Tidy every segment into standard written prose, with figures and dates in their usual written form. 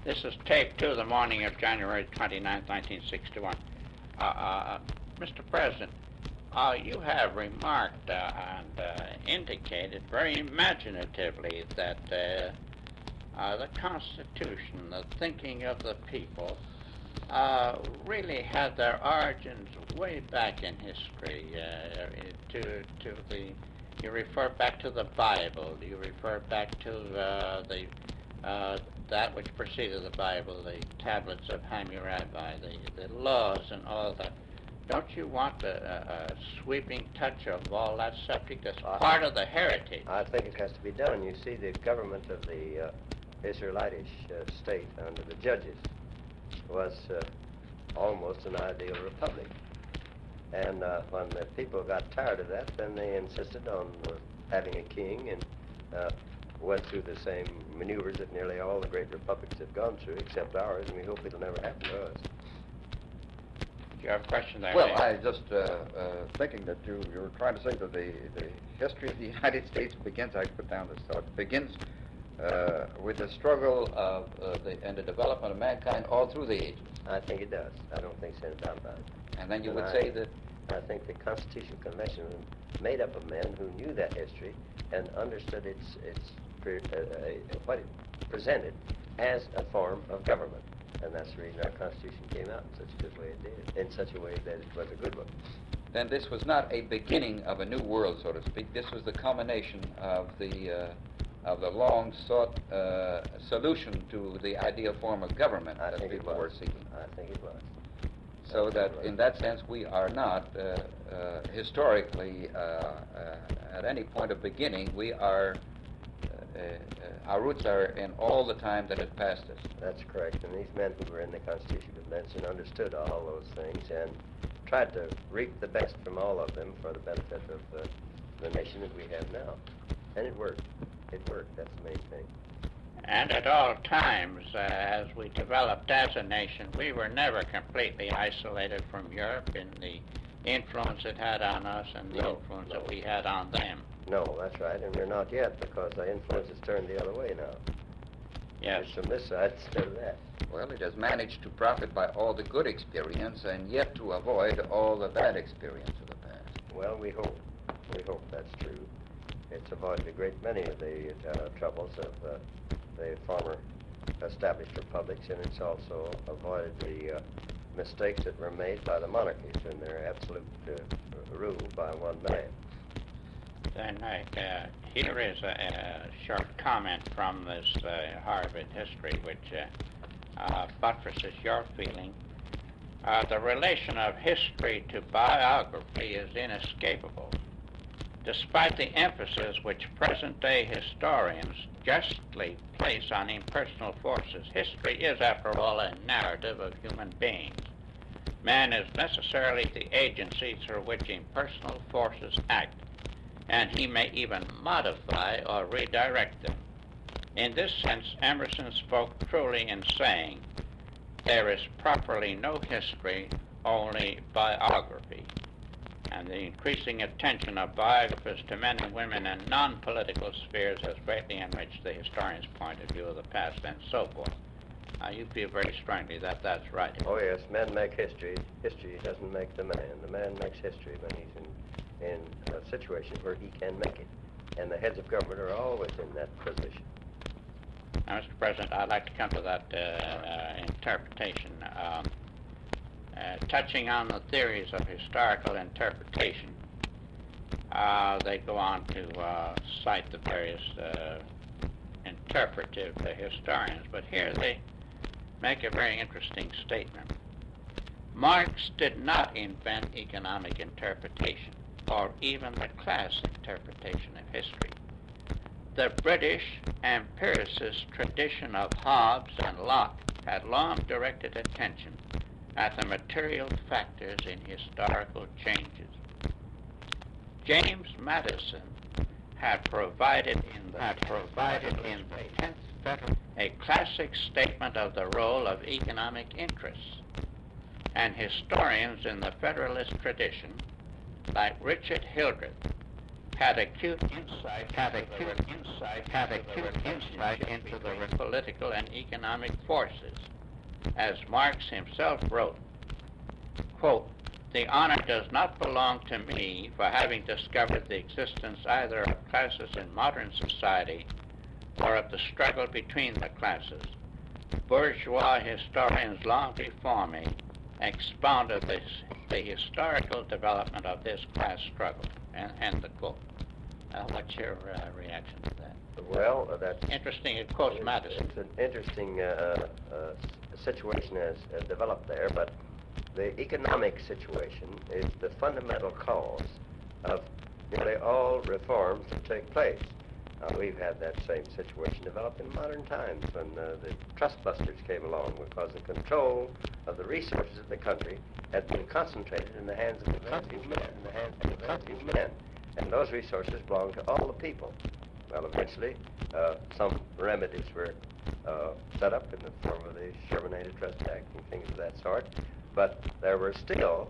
This is tape 2, the morning of January 29, 1961. Mr. President, you have remarked and indicated very imaginatively that the Constitution, the thinking of the people, really had their origins way back in history. You refer back to the Bible. You refer back to that which preceded the Bible, the tablets of Hammurabi, the laws and all that. Don't you want a sweeping touch of all that subject as part of the heritage? I think it has to be done. You see, the government of the Israelitish state under the judges was almost an ideal republic. And when the people got tired of that, then they insisted on having a king and went through the same maneuvers that nearly all the great republics have gone through, except ours, and we hope it'll never happen to us. Do you have a question there? Well, I just thinking that you were trying to say that the history of the United States begins, I put down this thought, begins with the struggle of and the development of mankind all through the ages. I think it does. I don't think there's any doubt about it. And then you would say that... I think the Constitutional Convention was made up of men who knew that history and understood what it presented as a form of government. And that's the reason our Constitution came out in such a good way it did, in such a way that it was a good one. Then this was not a beginning of a new world, so to speak. This was the culmination of the long-sought solution to the ideal form of government that people were seeking. I think it was. So that, in that sense, we are not historically, at any point of beginning, we are, our roots are in all the time that has passed us. That's correct. And these men who were in the Constitutional Convention understood all those things and tried to reap the best from all of them for the benefit of the nation that we have now. And it worked. It worked. That's the main thing. And at all times, as we developed as a nation, we were never completely isolated from Europe in the influence it had on us and the influence that we had on them. No, that's right, and we're not yet, because the influence has turned the other way now. Yes. It's from this side instead of that. Well, it has managed to profit by all the good experience and yet to avoid all the bad experience of the past. Well, we hope that's true. It's avoided a great many of the troubles of the former established republics, and it's also avoided the mistakes that were made by the monarchies in their absolute rule by one man. Then here is a short comment from this Harvard history, which buttresses your feeling. The relation of history to biography is inescapable. Despite the emphasis which present-day historians justly place on impersonal forces, history is, after all, a narrative of human beings. Man is necessarily the agency through which impersonal forces act, and he may even modify or redirect them. In this sense, Emerson spoke truly in saying, "There is properly no history, only biography." And the increasing attention of biographers to men and women in non-political spheres has greatly enriched the historian's point of view of the past and so forth. You feel very strongly that that's right. Oh, yes, men make history. History doesn't make the man. The man makes history when he's in a situation where he can make it. And the heads of government are always in that position. Now, Mr. President, I'd like to come to that interpretation. Touching on the theories of historical interpretation, they go on to cite the various interpretive historians, but here they make a very interesting statement. Marx did not invent economic interpretation, or even the class interpretation of history. The British empiricist tradition of Hobbes and Locke had long directed attention at the material factors in historical changes. James Madison had provided in the 10th Federal a classic statement of the role of economic interests, and historians in the Federalist tradition, like Richard Hildreth, had acute insight into the political and economic forces. As Marx himself wrote, quote, "The honor does not belong to me for having discovered the existence either of classes in modern society or of the struggle between the classes. Bourgeois historians long before me expounded the historical development of this class struggle." End the quote. What's your reaction to that? Well, that's interesting. It quotes Madison. It's an interesting situation has developed there, but the economic situation is the fundamental cause of nearly all reforms that take place. We've had that same situation develop in modern times when the trust busters came along, because the control of the resources of the country had been concentrated in the hands of a few men, and those resources belonged to all the people. Well, eventually, some remedies were set up in the form of the Sherman Antitrust Act and things of that sort, but there were still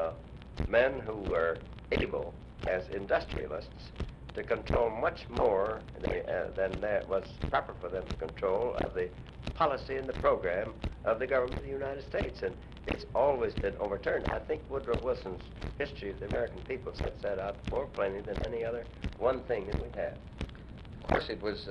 men who were able, as industrialists, to control much more than that was proper for them to control of the policy and the program of the government of the United States, and it's always been overturned. I think Woodrow Wilson's History of the American People sets that out more plainly than any other one thing that we have. Of course, it was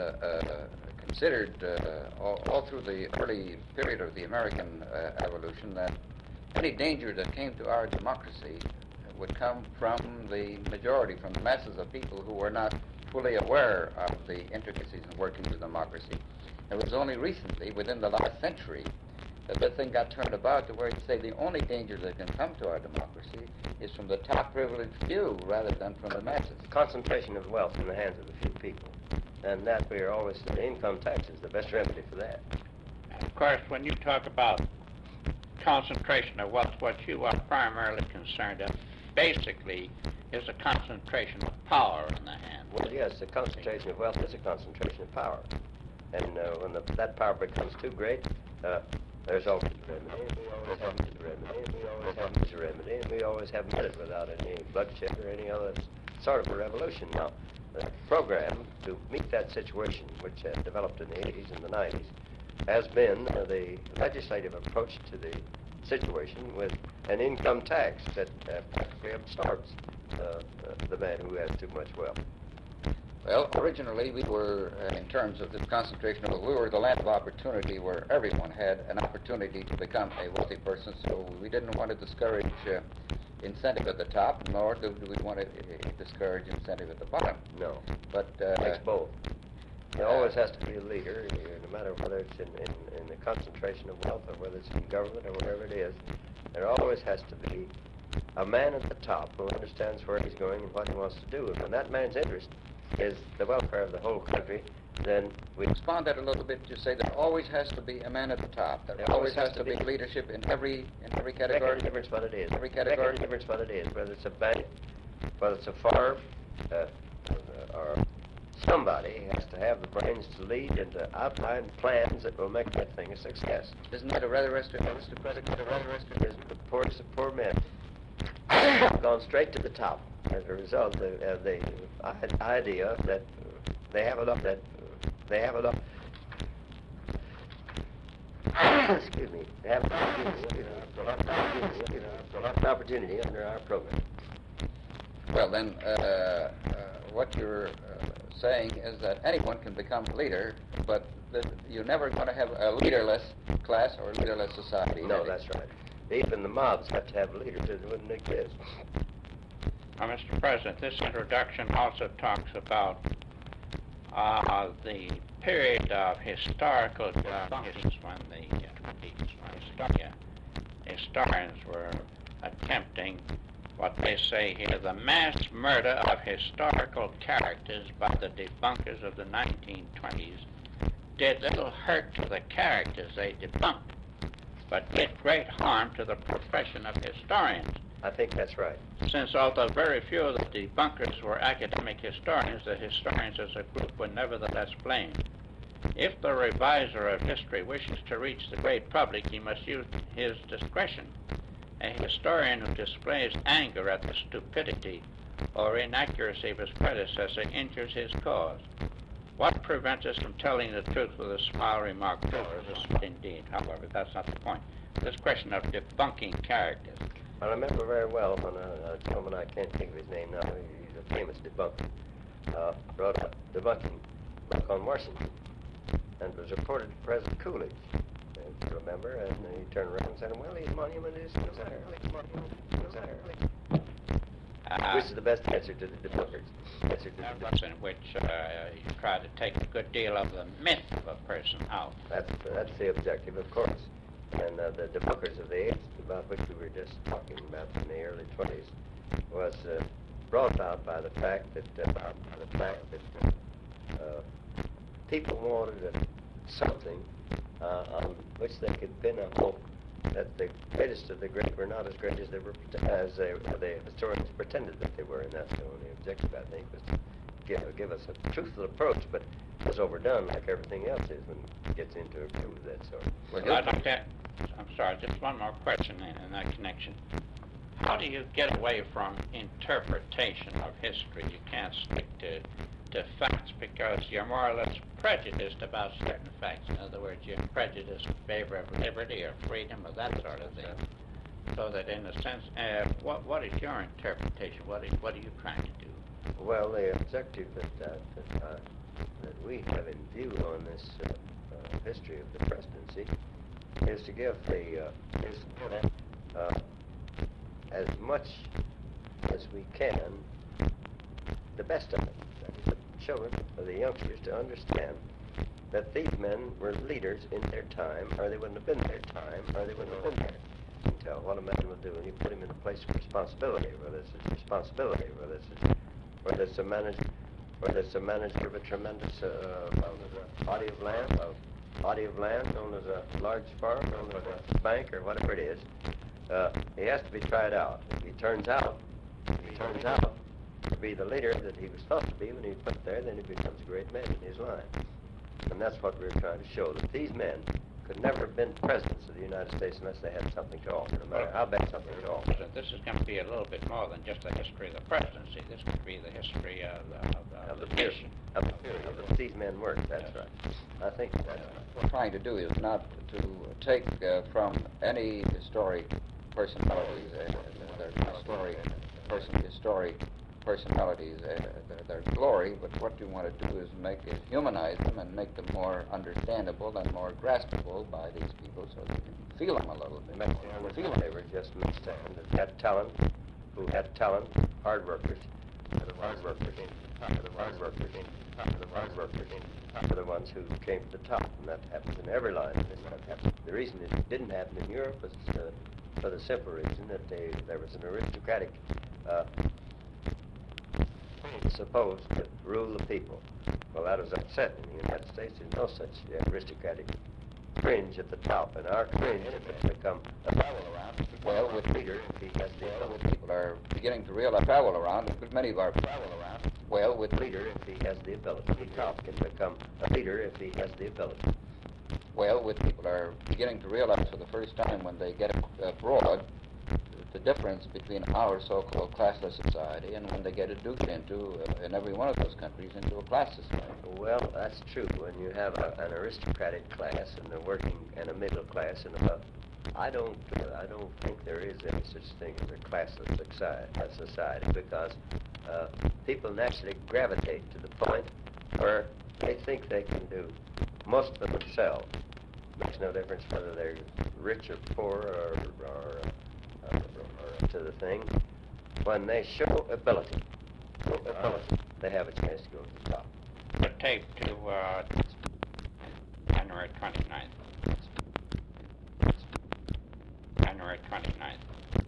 considered all through the early period of the American evolution that any danger that came to our democracy would come from the majority, from the masses of people who were not fully aware of the intricacies and workings of democracy. It was only recently, within the last century, that the thing got turned about to where you'd say the only danger that can come to our democracy is from the top privileged few rather than from the masses. Concentration of wealth in the hands of a few people. And that we are always, the income tax is the best remedy for that. And of course, when you talk about concentration of wealth, what you are primarily concerned of basically is a concentration of power in the hand. Well, yes, the concentration of wealth is a concentration of power. And when that power becomes too great, there's always a remedy. We always have met it without any bloodshed or any other sort of a revolution. Now, the program to meet that situation, which had developed in the 80s and the 90s, has been the legislative approach to the situation with an income tax that practically absorbs the man who has too much wealth. Well, originally we were, in terms of this concentration of wealth, we were the land of opportunity where everyone had an opportunity to become a wealthy person, so we didn't want to discourage incentive at the top, nor do we want to discourage incentive at the bottom. No. But it's both. There always has to be a leader, no matter whether it's in the concentration of wealth or whether it's in government or whatever it is. There always has to be a man at the top who understands where he's going and what he wants to do. And when that man's interest is the welfare of the whole country, then we expand that a little bit to say there always has to be a man at the top. There always has to be leadership in every category. Make any difference what it is. Every category. Make any difference what it is. Whether it's a bank, whether it's a farm, or somebody has to have the brains to lead and to outline plans that will make that thing a success. Isn't that a rather aristocratic? The poorest of poor men gone straight to the top as a result of the idea that they have enough. Excuse me. They have an opportunity under our program. Well, then, what you're saying is that anyone can become a leader, but you're never going to have a leaderless class or a leaderless society. No, that's right. Even the mobs have to have leaders, or they wouldn't exist. Well, Mr. President, this introduction also talks about the period of historical justice when the historians were attempting what they say here, the mass murder of historical characters by the debunkers of the 1920s did little hurt to the characters they debunked, but did great harm to the profession of historians. I think that's right. Since although very few of the debunkers were academic historians, the historians as a group were nevertheless blamed. If the reviser of history wishes to reach the great public, he must use his discretion. A historian who displays anger at the stupidity or inaccuracy of his predecessor injures his cause. What prevents us from telling the truth with a smile remark? Truth is indeed, however, that's not the point. This question of debunking characters. I remember very well when a gentleman, I can't think of his name now, he's a famous debunker, brought up debunking book on Washington, and it was reported to President Coolidge, if you remember, and he turned around and said, well, his monument is there. Which is the best answer to the debunkers? In which you try to take a good deal of the myth of a person out. That's the objective, of course. And the debunkers of the age about which we were just talking about in the early 20s was brought about by the fact that people wanted something on which they could pin a hope that the greatest of the great were not as great as the historians pretended that they were, and that's the only objective, I think, was to give us a truthful approach, but it was overdone like everything else is when it gets into a groove of that sort. Well, I'd like to, I'm sorry, just one more question in that connection. How do you get away from interpretation of history? You can't stick to facts because you're more or less prejudiced about certain facts. In other words, you're prejudiced in favor of liberty or freedom or that sort of thing. So that in a sense, what is your interpretation? What are you trying to do? Well, the objective that we have in view on this history of the presidency is to give as much as we can, the best of it, the children, or the youngsters, to understand that these men were leaders in their time, or they wouldn't have been there until what a man will do when you put him in a place of responsibility, whether it's a manager of a tremendous body of land, known as a large farm, known as a bank, or whatever it is. He has to be tried out. If he turns out to be the leader that he was thought to be when he was put there, then he becomes a great man in his line. And that's what we're trying to show, that these men could never have been presidents of the United States unless they had something to offer, no matter how bad something to offer. So this is going to be a little bit more than just the history of the presidency. This could be the history of the nation. Of these men worked, that's right. I think that's right. What we're trying to do is not to take from any historic personalities, historic personalities, their glory, but what you want to do is humanize them and make them more understandable and more graspable by these people so they can feel them a little bit. They were just mixed and had talent, hard workers, are the ones who came to the top, and that happens in every line. The reason it didn't happen in Europe was for the simple reason that there was an aristocratic supposed to rule the people. Well, that was upset in the United States. There's no such aristocratic fringe at the top, and our fringe has become a travel around. Well, with leaders, people are beginning to realize travel around, but many of our travel around. Well, with leader, if he has the ability, the top can become a leader if he has the ability. Well, with people are beginning to realize for the first time when they get abroad the difference between our so-called classless society and when they get it duped into, in every one of those countries, into a class society. Well, that's true. When you have an aristocratic class and a working and a middle class and above, I don't think there is any such thing as a classless society because people naturally gravitate to the point where they think they can do most of themselves. Makes no difference whether they're rich or poor or to the thing. When they show ability, they have a chance to go to the top. The tape to January 29th. January 29th.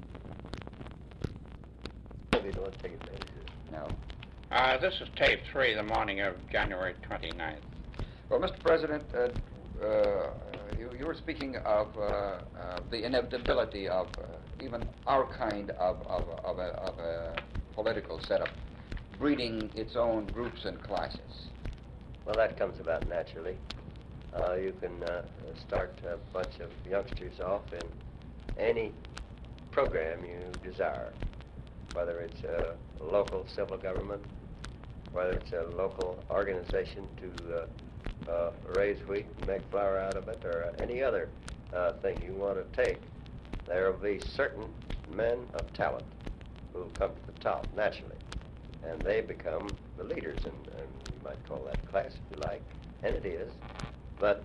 Maybe don't take advantage of it. No. This is tape 3, the morning of January 29th. Well, Mr. President, you were speaking of the inevitability of even our kind of a political setup breeding its own groups and classes. Well, that comes about naturally. You can start a bunch of youngsters off in any program you desire. whether it's a local civil government, whether it's a local organization to raise wheat and make flour out of it, or any other thing you want to take, there will be certain men of talent who will come to the top naturally, and they become the leaders, and you might call that class if you like, and it is. But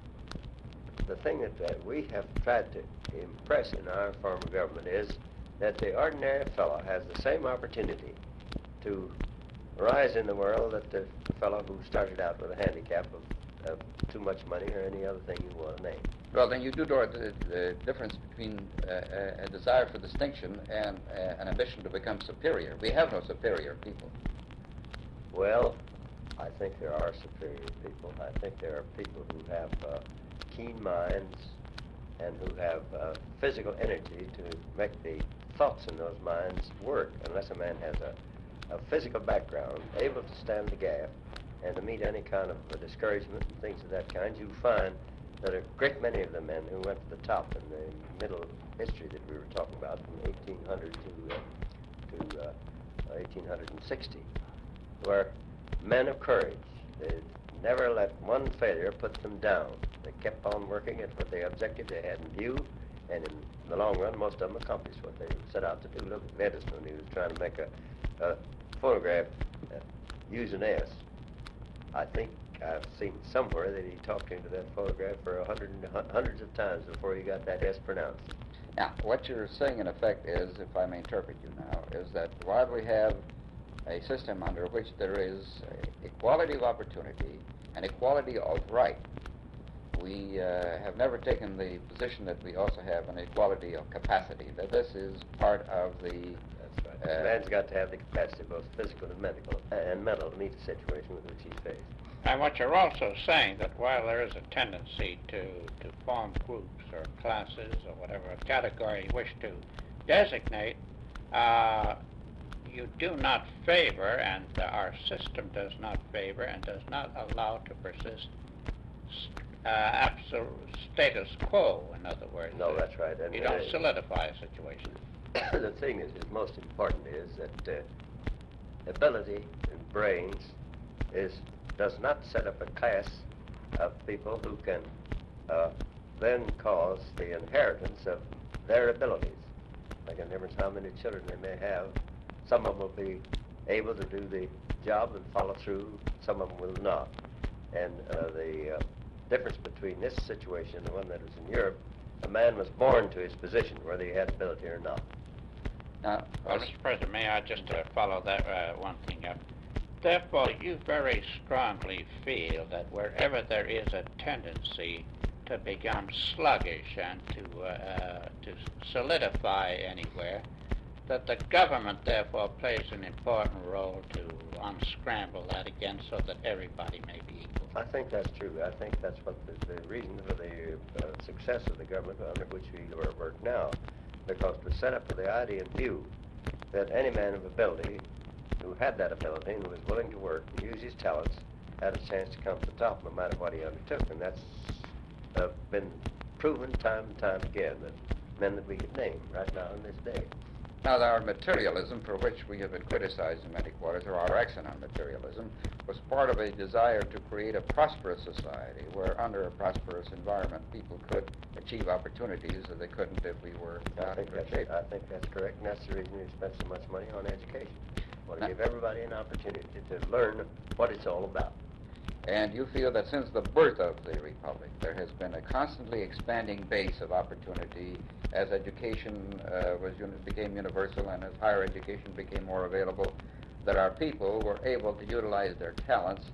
the thing that we have tried to impress in our form of government is that the ordinary fellow has the same opportunity to rise in the world that the fellow who started out with a handicap of too much money or any other thing you want to name. Well, then you do draw the difference between a desire for distinction and an ambition to become superior. We have no superior people. Well, I think there are superior people. I think there are people who have keen minds and who have physical energy to make the thoughts in those minds work. Unless a man has a physical background, able to stand the gaff and to meet any kind of discouragement and things of that kind, you find that a great many of the men who went to the top in the middle history that we were talking about, from 1800 to 1860, were men of courage. They never let one failure put them down. They kept on working at what the objective they had in view, and in the long run, most of them accomplished what they set out to do. Look at Edison when he was trying to make a phonograph use an S. I think I've seen somewhere that he talked into that phonograph for hundreds of times before he got that S pronounced. Now, what you're saying, in effect, is, if I may interpret you now, is that while we have a system under which there is equality of opportunity and equality of right, we have never taken the position that we also have an equality of capacity, that this is part of the... That's right. Man's got to have the capacity, both physical and mental, to meet the situation with which he's faced. And what you're also saying, that while there is a tendency to form groups or classes or whatever category you wish to designate, you do not favor, and our system does not favor and does not allow to persist absolute status quo, in other words. No, that's right. And you don't solidify a situation. The thing is most important is that ability and brains does not set up a class of people who can then cause the inheritance of their abilities. Make a difference how many children they may have. Some of them will be able to do the job and follow through. Some of them will not. And the difference between this situation and the one that was in Europe, a man was born to his position, whether he had ability or not. Well, Mr. President, may I just follow that one thing up? Therefore, you very strongly feel that wherever there is a tendency to become sluggish and to solidify anywhere, that the government therefore plays an important role to unscramble that again so that everybody may be equal. I think that's true. I think that's what the reason for the success of the government under which we work now, because it was set up with the idea in view that any man of ability who had that ability and was willing to work and use his talents had a chance to come to the top no matter what he undertook. And that's been proven time and time again, that men that we could name right now in this day. Now, our materialism, for which we have been criticized in many quarters, or our action on materialism, was part of a desire to create a prosperous society where, under a prosperous environment, people could achieve opportunities that they couldn't if we were not in good shape. I think that's correct, and that's the reason we spent so much money on education. We want to give everybody an opportunity to learn what it's all about. And you feel that since the birth of the Republic, there has been a constantly expanding base of opportunity as education became universal and as higher education became more available, that our people were able to utilize their talents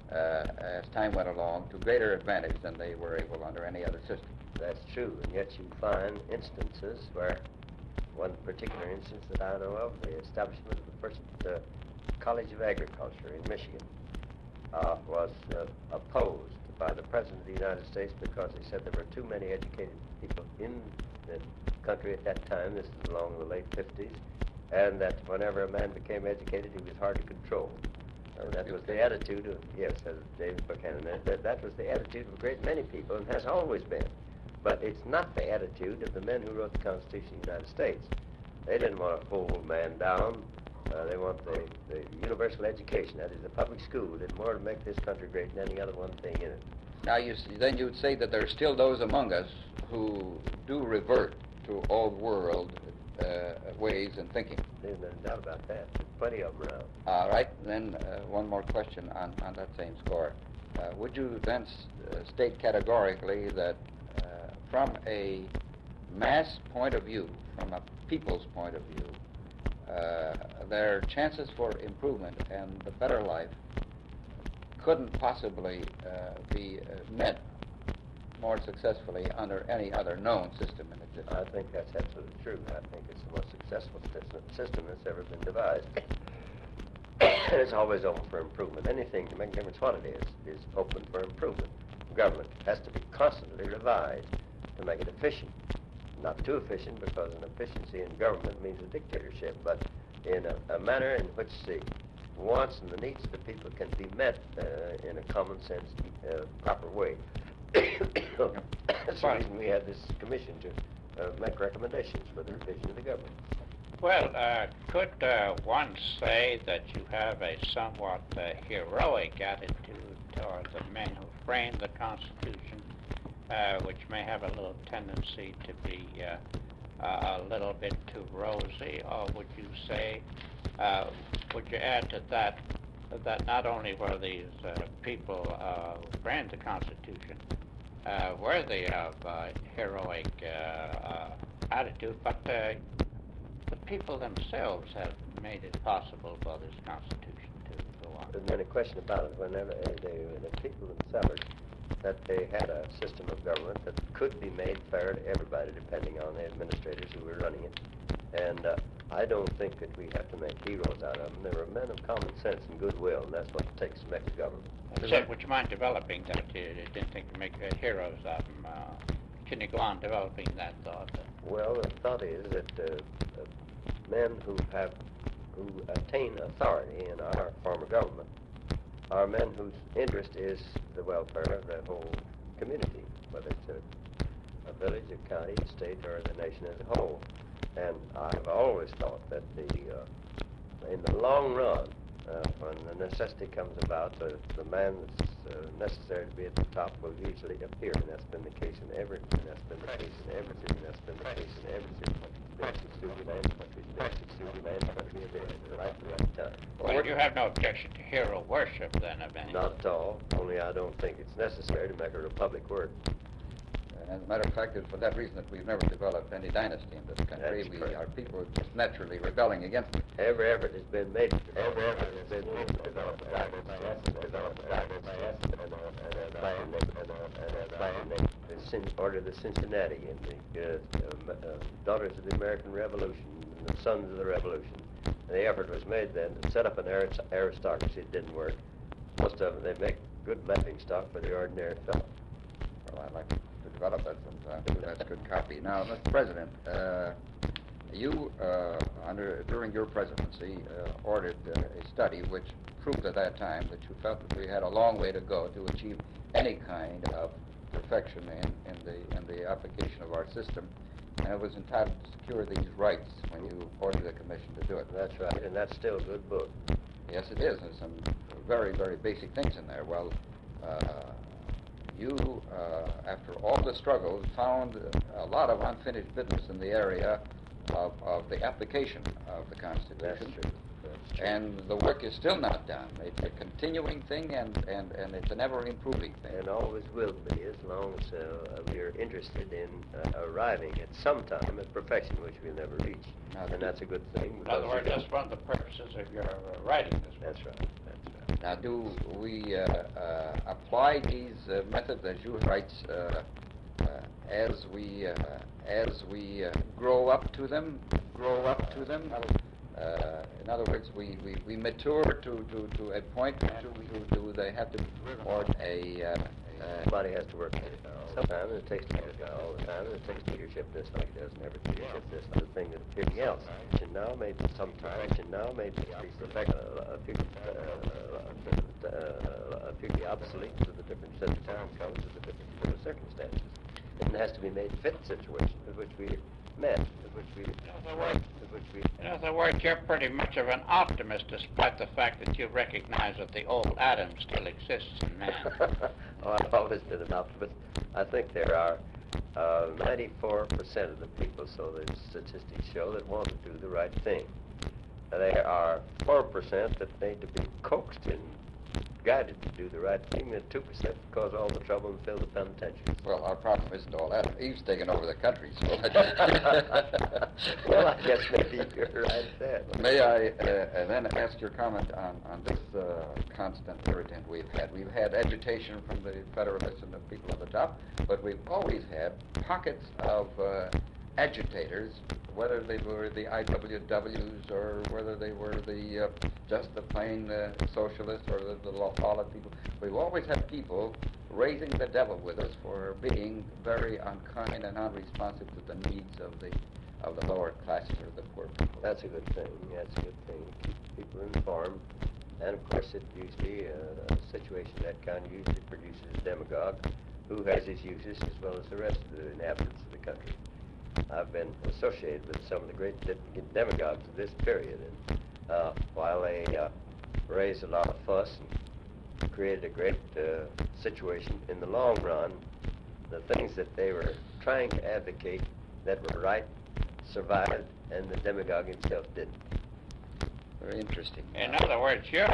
as time went along to greater advantage than they were able under any other system. That's true, and yet you find instances where, one particular instance that I know of, the establishment of the first College of Agriculture in Michigan, was opposed by the President of the United States because he said there were too many educated people in the country at that time. This is along the late 50s, and that whenever a man became educated, he was hard to control. That was the attitude of, yes, as David Buchanan, that was the attitude of a great many people and has always been. But it's not the attitude of the men who wrote the Constitution of the United States. They didn't want to hold man down. They want the universal education, that is the public school, did more to make this country great than any other one thing in it. Now, then you'd say that there are still those among us who do revert to old world ways and thinking. There's no doubt about that. There's plenty of them around. All right, then one more question on that same score. Would you then state categorically that from a mass point of view, from a people's point of view, their chances for improvement and the better life couldn't possibly be met more successfully under any other known system in existence? I think that's absolutely true. I think it's the most successful system that's ever been devised. It's always open for improvement. Anything to make a difference what it is open for improvement. Government has to be constantly revised to make it efficient. Not too efficient, because an efficiency in government means a dictatorship, but in a manner in which the wants and the needs of the people can be met in a common sense, proper way. That's the reason we had this commission to make recommendations for the revision of the government. Well, could one say that you have a somewhat heroic attitude toward the men who framed the Constitution, which may have a little tendency to be a little bit too rosy, or would you say, would you add to that that not only were these people who framed the Constitution worthy of heroic attitude, but the people themselves have made it possible for this Constitution to go on? There's been a question about it whenever the people themselves, that they had a system of government that could be made fair to everybody, depending on the administrators who were running it. And I don't think that we have to make heroes out of them. They were men of common sense and goodwill, and that's what it takes to make a government. Would you mind developing that? You didn't think to make heroes of them. Can you go on developing that thought? Well, the thought is that men who attain authority in our form of government are men whose interest is the welfare of the whole community, whether it's a village, a county, a state, or the nation as a whole. And I've always thought that in the long run, when the necessity comes about, the man that's necessary to be at the top will usually appear, and that's been the case in every, and that's been the case in every city, and that's been the case in every city. Well, you have no objection to hero worship, then, of any? Not at all, only I don't think it's necessary to make a republic work. As a matter of fact, it's for that reason that we've never developed any dynasty in this country. Our people are just naturally rebelling against it. Every effort has been made. Every effort has been made to develop a dynasty, order the Cincinnati and the daughters of the American Revolution and the sons of the Revolution. And the effort was made then to set up an aristocracy. It didn't work. Most of them, they make good laughing stock for the ordinary fellow. Well, I'd like to develop that sometime. That's a good copy. Now, Mr. President, you, during your presidency, ordered a study which proved at that time that you felt that we had a long way to go to achieve any kind of perfection in the application of our system, and it was entitled to secure these rights when you ordered the commission to do it. That's right, and that's still a good book. Yes, it is. There's some very, very basic things in there. Well, you, after all the struggles, found a lot of unfinished business in the area of the application of the Constitution. That's true. And the work is still not done. It's a continuing thing, and it's an ever-improving thing. And always will be, as long as we are interested in arriving at some time at perfection, which we'll never reach. Now, and that's a good thing. In other words, that's one of the purposes of your writing this book. That's right. That's right. Now, do we apply these methods, as you write, as we grow up to them? In other words, we mature to a point. Do they have to report a? Somebody has to work at it. Sometimes it takes leadership. All the time, it takes leadership. This like it doesn't ever leadership. This the thing that appears else. And now maybe sometimes, and now maybe appear to be obsolete to the different set of time comes to the different circumstances. And it has to be made fit situations with which we met, with which we which we... In other words, you're pretty much of an optimist, despite the fact that you recognize that the old Adam still exists in man. Oh, I've always been an optimist. I think there are 94% of the people, so the statistics show, that want to do the right thing. There are 4% that need to be coaxed and guided to do the right thing, and 2% cause all the trouble and fill the penitentiaries. Well, our problem isn't all that. Eve's taken over the country, so... Well, I guess maybe you're right there. May I then ask your comment on this constant irritant we've had? We've had agitation from the Federalists and the people at the top, but we've always had pockets of agitators, whether they were the IWWs or whether they were the just the plain socialists or the law people. We've always had people raising the devil with us for being very unkind and unresponsive to the needs of the lower classes or the poor people. That's a good thing. That's a good thing. Keep people informed. And of course, it usually, a situation of that kind usually produces a demagogue who has his uses as well as the rest of the inhabitants of the country. I've been associated with some of the great demagogues of this period, and while they raised a lot of fuss and created a great situation in the long run, the things that they were trying to advocate that were right survived, and the demagogue himself didn't. Very interesting. In other words, your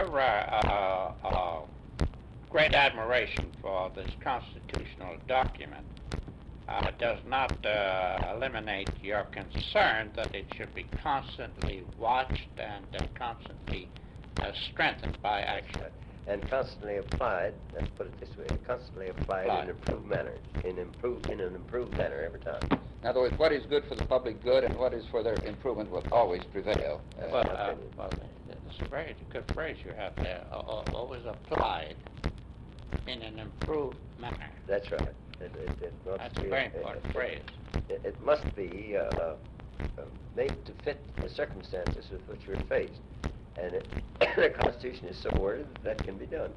great admiration for this constitutional document does not eliminate your concern that it should be constantly watched and constantly strengthened by action. And constantly applied, let's put it this way, constantly applied in an improved manner, in an improved manner every time. In other words, what is good for the public good and what is for their improvement will always prevail. Well, it's a very good phrase you have there, always applied in an improved manner. That's right. That's a very important phrase. It must be made to fit the circumstances with which we're faced. And the Constitution is so worded that can be done.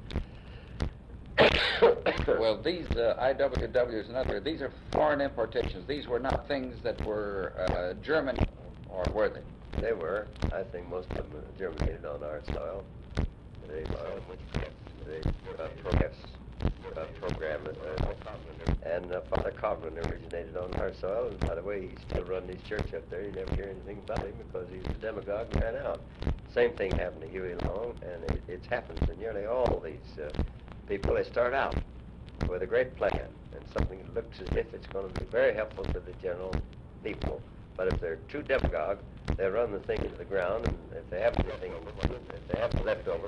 Well, these IWWs and other, these are foreign importations. These were not things that were German, or were they? They were. I think most of them germinated on our soil. They program it. And Father Coughlin originated on our soil, and by the way, he still runs his church up there. You never hear anything about him because he was a demagogue and ran out. Same thing happened to Huey Long, and it happens to nearly all these people. They start out with a great plan and something that looks as if it's going to be very helpful to the general people. But if they're too demagogue, they run the thing into the ground, and if they have anything, if they have leftover,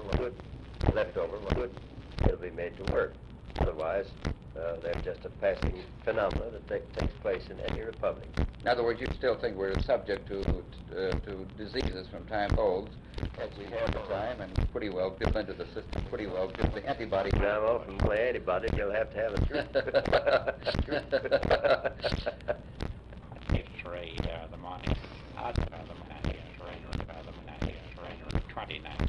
it'll be made to work. Otherwise, they're just a passing phenomenon that takes place in any republic. In other words, you still think we're subject to diseases from time old, as we have the time, and pretty well built into the system, pretty well built the antibody. Now, often play antibody, you'll have to have a truth. It's Ray, the money. The money is Ray, the money is Ray, 29.